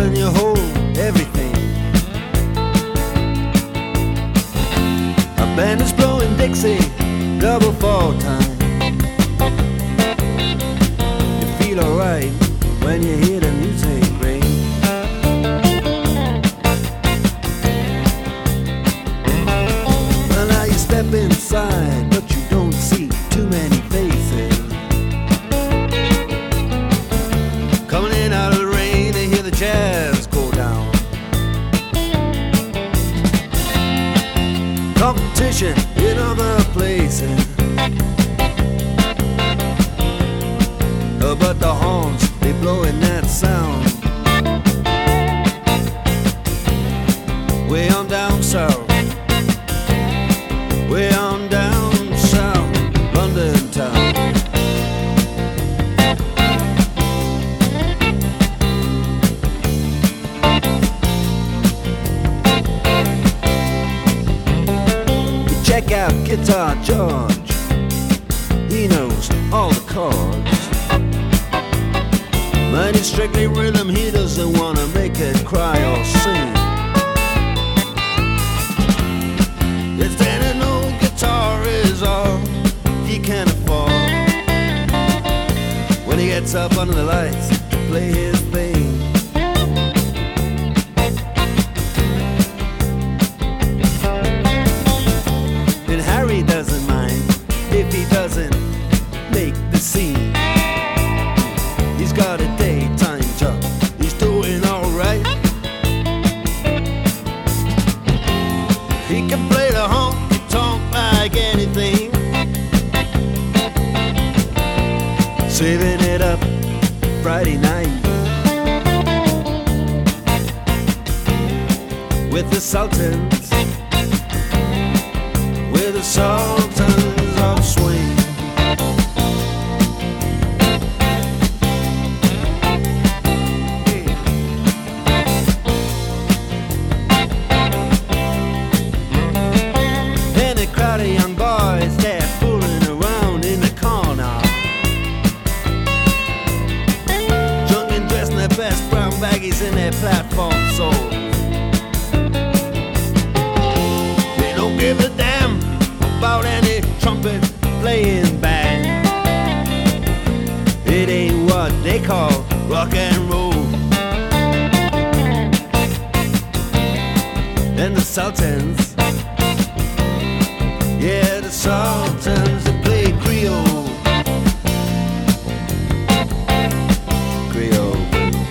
and you hold everything. A band is blowing Dixie, double fall time. You feel alright when you hear the music ring. Well, now you step inside, but you don't see too many faces. Coming in out of the rain to hear the jazz go down. Competition in other places, but the horns, they blowing that sound. Way on down south, way on down south, London town. Check out Guitar George, he knows all the chords. But it's strictly rhythm, he doesn't wanna make it cry or sing. If then an old guitar is all he can afford, when he gets up under the lights to play his thing. And Harry doesn't mind if he doesn't make the scene. He's got a daytime job, he's doing alright. He can play the honky-tonk like anything, saving it up Friday night with the Sultans, with the Sultans of Swing. Crowd of young boys, they're fooling around in the corner, drunk and dressed in their best brown baggies in their platform soles. They don't give a damn about any trumpet playing band. It ain't what they call rock and roll. And the Sultans, yeah, the Sultans, they play Creole. Creole.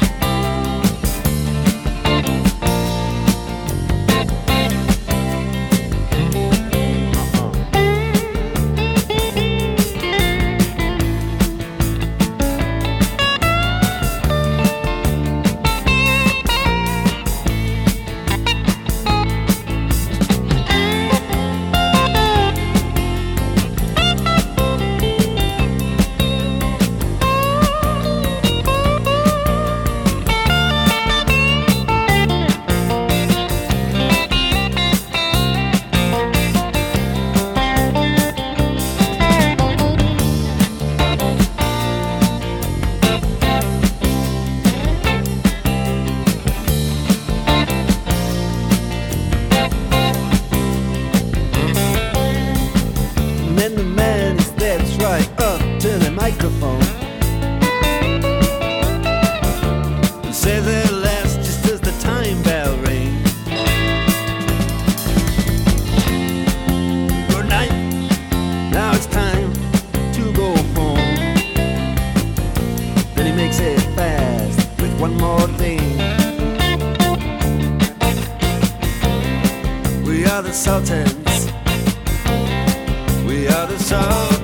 And then the man steps right up to the microphone and says at last, just as the time bell rings, good night, now it's time to go home. Then he makes it fast with one more thing. We are the Sultans, we are the Sultans.